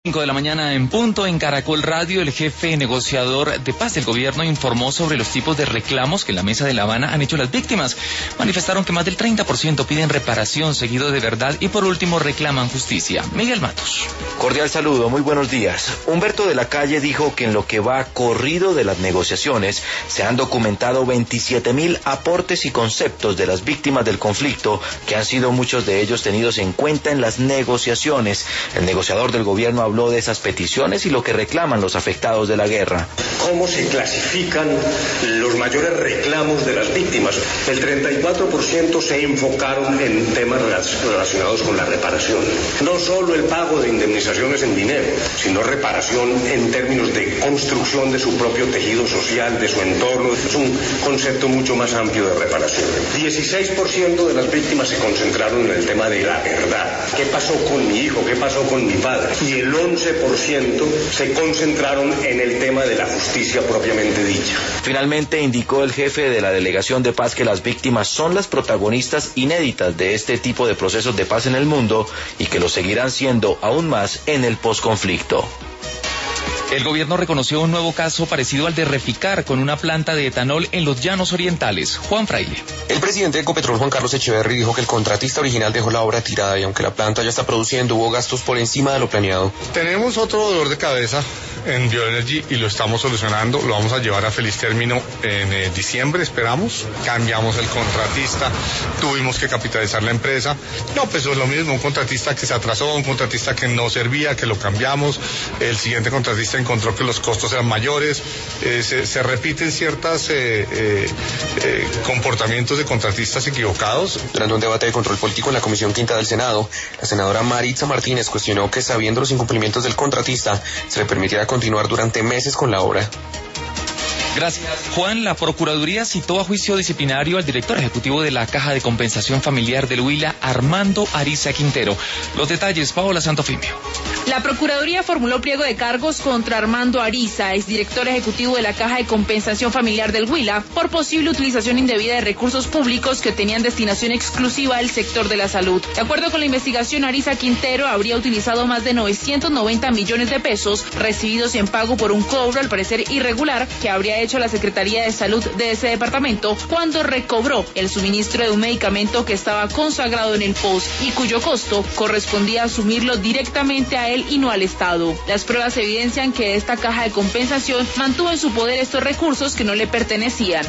5 de la mañana en punto. En Caracol Radio, el jefe negociador de paz del gobierno informó sobre los tipos de reclamos que en la mesa de La Habana han hecho las víctimas. Manifestaron que más del 30% piden reparación, seguido de verdad, y por último reclaman justicia. Miguel Matos. Cordial saludo, muy buenos días. Humberto de la Calle dijo que en lo que va corrido de las negociaciones se han documentado 27.000 aportes y conceptos de las víctimas del conflicto, que han sido muchos de ellos tenidos en cuenta en las negociaciones. El negociador del gobierno habló de esas peticiones y lo que reclaman los afectados de la guerra. ¿Cómo se clasifican los mayores reclamos de las víctimas? El 34% se enfocaron en temas relacionados con la reparación. No solo el pago de indemnizaciones en dinero, sino reparación en términos de construcción de su propio tejido social, de su entorno. Es un concepto mucho más amplio de reparación. 16% de las víctimas se concentraron en el tema de la verdad. ¿Qué pasó con mi hijo? ¿Qué pasó con mi padre? Y el 11% se concentraron en el tema de la justicia propiamente dicha. Finalmente indicó el jefe de la Delegación de Paz que las víctimas son las protagonistas inéditas de este tipo de procesos de paz en el mundo y que lo seguirán siendo aún más en el posconflicto. El gobierno reconoció un nuevo caso parecido al de Reficar con una planta de etanol en los Llanos Orientales. Juan Fraile. El presidente de Ecopetrol, Juan Carlos Echeverri, dijo que el contratista original dejó la obra tirada y aunque la planta ya está produciendo, hubo gastos por encima de lo planeado. Tenemos otro dolor de cabeza en Bioenergy y lo estamos solucionando. Lo vamos a llevar a feliz término en diciembre, esperamos. Cambiamos el contratista, tuvimos que capitalizar la empresa. No, pues es lo mismo, un contratista que se atrasó, un contratista que no servía, que lo cambiamos. El siguiente contratista encontró que los costos eran mayores. Se repiten ciertos comportamientos de contratistas equivocados. Durante un debate de control político en la Comisión Quinta del Senado, la senadora Maritza Martínez cuestionó que, sabiendo los incumplimientos del contratista, se le permitiera continuar durante meses con la obra. Gracias, Juan. La Procuraduría citó a juicio disciplinario al director ejecutivo de la Caja de Compensación Familiar del Huila, Armando Ariza Quintero. Los detalles, Paola Santofimio. La Procuraduría formuló pliego de cargos contra Armando Ariza, exdirector ejecutivo de la Caja de Compensación Familiar del Huila, por posible utilización indebida de recursos públicos que tenían destinación exclusiva al sector de la salud. De acuerdo con la investigación, Ariza Quintero habría utilizado más de 990 millones de pesos recibidos en pago por un cobro, al parecer irregular, que habría hecho la Secretaría de Salud de ese departamento cuando recobró el suministro de un medicamento que estaba consagrado en el POS y cuyo costo correspondía asumirlo directamente a él y no al Estado. Las pruebas evidencian que esta caja de compensación mantuvo en su poder estos recursos que no le pertenecían.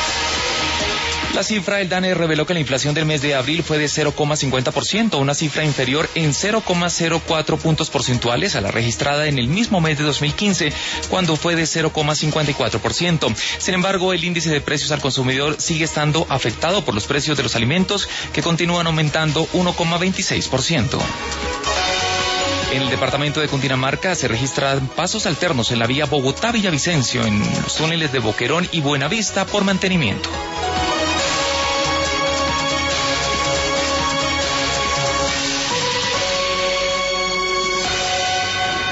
La cifra del DANE reveló que la inflación del mes de abril fue de 0,50%, una cifra inferior en 0,04 puntos porcentuales a la registrada en el mismo mes de 2015, cuando fue de 0,54%. Sin embargo, el índice de precios al consumidor sigue estando afectado por los precios de los alimentos, que continúan aumentando 1,26%. En el departamento de Cundinamarca se registran pasos alternos en la vía Bogotá-Villavicencio, en los túneles de Boquerón y Buenavista por mantenimiento.